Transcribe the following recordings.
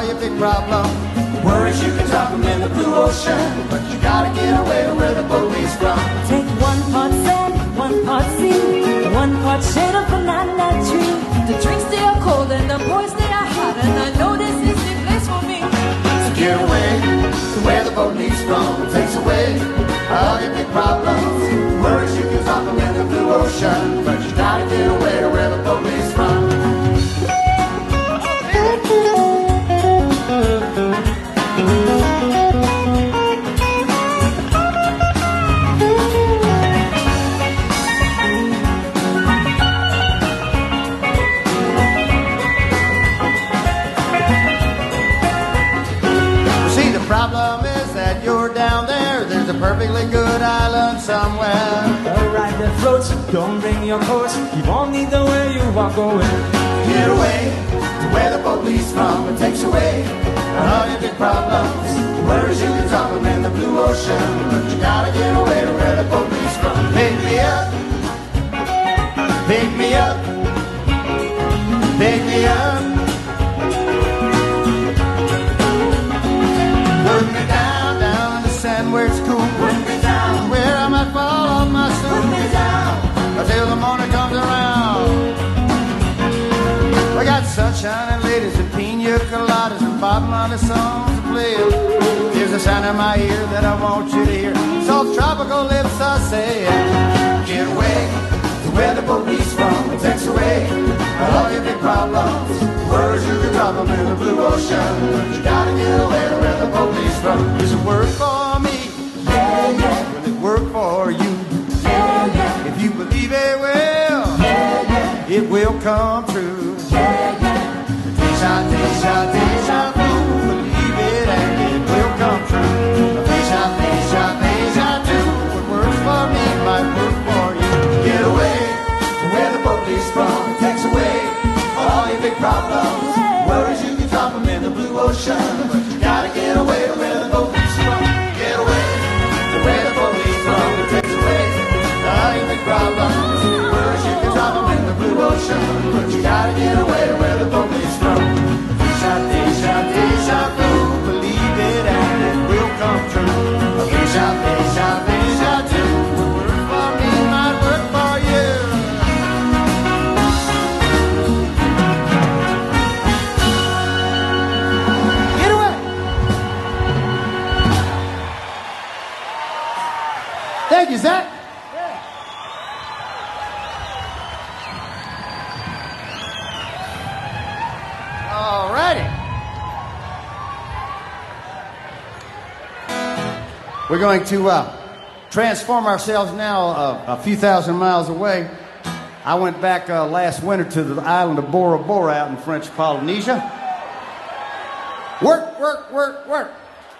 your big problems. Worries, you can drop them in the blue ocean, but you gotta get away to where the boat leaves from. Take 1 part sand, 1 part sea, 1 part shade of banana tree. The drinks they are cold and the boys they are hot, and I know this is the place for me. So get away to where the boat leaves from. It takes away all your big problems. Worries, you can drop them in the blue ocean, but you gotta get away to where the boat leaves from. Problem is that you're down there. There's a perfectly good island somewhere. A ride that floats, don't bring your course. Keep on either way you are going. Get away to where the boat leaves from. It takes away all your big problems. Worries, you can drop them in the blue ocean, but you gotta get away to where the boat leaves from. Pick me up, pick me up, pick me up. Put me down, down in the sand where it's cool. Put me down, where I might fall off my stool. Put me down, until the morning comes around. We got sunshine and ladies and pina coladas and Bob Marley songs to play. There's a sound in my ear that I want you to hear. Soft tropical lips are saying, get away to where the boat leaves from. It takes away all your big problems. Worries, you can drop them in the blue ocean, but you gotta get away to where the boat leaves from. Does it work for me? Yeah, yeah. Will it work for you? Yeah, yeah. If you believe it will, Yeah, yeah. it will come true. Yeah, yeah. Deja, deja, deja vu. Believe it and it will come true. Deja, deja, deja vu. What works for me might work for you. Get away to where the boat leaves from. It takes away all your big problems. Worries, you can drop them in the blue ocean, but you gotta get away to where the boat leaves from. Get away to where the boat leaves from. It takes away all your big problems. Worries, you can drop them in the blue ocean, but you gotta get away to where the boat leaves from. Deja, deja, deja vu. Believe it and it will come true. Deja, deja, deja vu. What works for me might work for you. Thank you, Zach. All righty. We're going to transform ourselves now a few thousand miles away. I went back last winter to the island of Bora Bora out in French Polynesia. Work, work, work, work.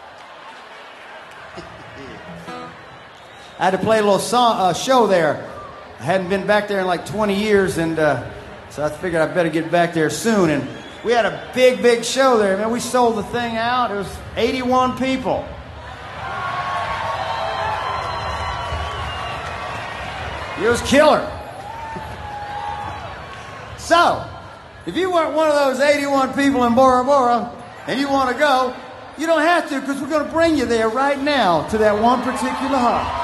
I had to play a little show there. I hadn't been back there in like 20 years, and so I figured I better get back there soon. And we had a big, big show there. Man, we sold the thing out. It was 81 people. It was killer. So, if you weren't one of those 81 people in Bora Bora and you want to go, you don't have to, because we're going to bring you there right now to that one particular hut.